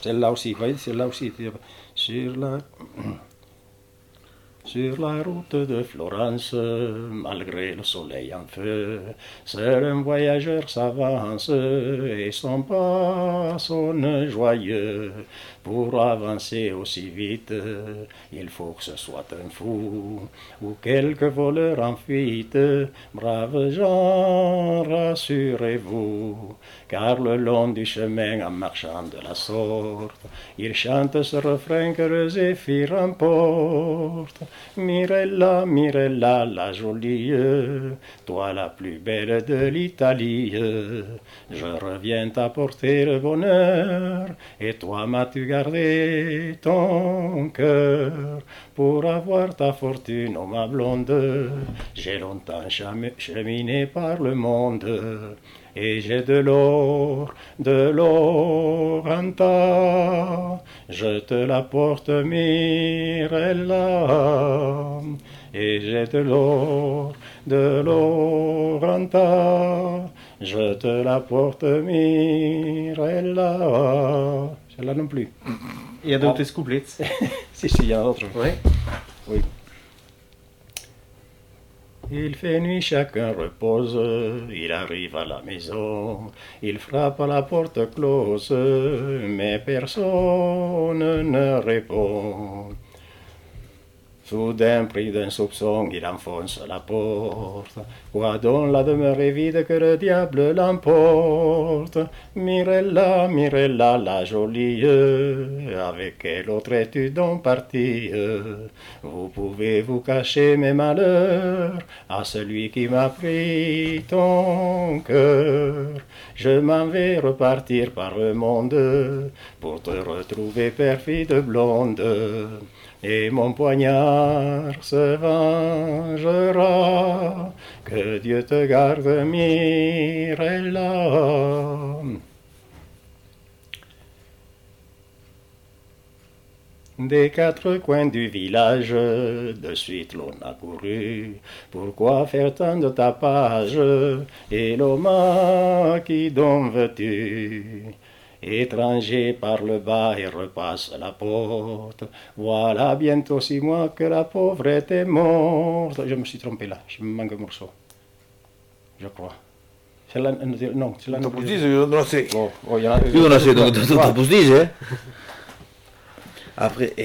Celle-là aussi, vous voyez, celle-là aussi. Sur la route de Florence, malgré le soleil en feu, seul un voyageur s'avance et son pas sonne joyeux. Pour avancer aussi vite, il faut que ce soit un fou ou quelque voleur en fuite. Braves gens, rassurez-vous, car le long du chemin en marchant de la sorte, il chante ce refrain que le zéphyr emporte. Mirella, Mirella, la jolie, toi la plus belle de l'Italie, je reviens t'apporter le bonheur, et toi m'as-tu gardé ton cœur pour avoir ta fortune, oh ma blonde. J'ai longtemps cheminé par le monde, et j'ai de l'or en tas. Je te l'apporte, Mirella, et j'ai de l'or en tas. Je te l'apporte, Mirella. Celle-là non plus. Il y a d'autres couplets. Si, il y en a d'autres. Oui. Oui. Il fait nuit, chacun repose, il arrive à la maison, il frappe à la porte close, mais personne ne répond. Soudain, pris d'un soupçon, il enfonce la porte. Quoi donc, la demeure est vide, que le diable l'emporte. Mirella, Mirella, la jolie, avec quel autre es-tu donc partie? Vous pouvez vous cacher mes malheurs à celui qui m'a pris ton cœur. Je m'en vais repartir par le monde pour te retrouver, perfide blonde. Et mon poignard se vengera, que Dieu te garde, Mirella. Des quatre coins du village, de suite l'on a couru. Pourquoi faire tant de tapage? Et l'homme, qui donc veux-tu? Étranger par le bas et repasse la porte. Voilà bientôt 6 mois que la pauvrette est morte. Je me suis trompé là, je me manque un morceau. Je crois. Celle-là, non, celle-là non. Io non la so. Oh, Io non la so, dopo dice? Après,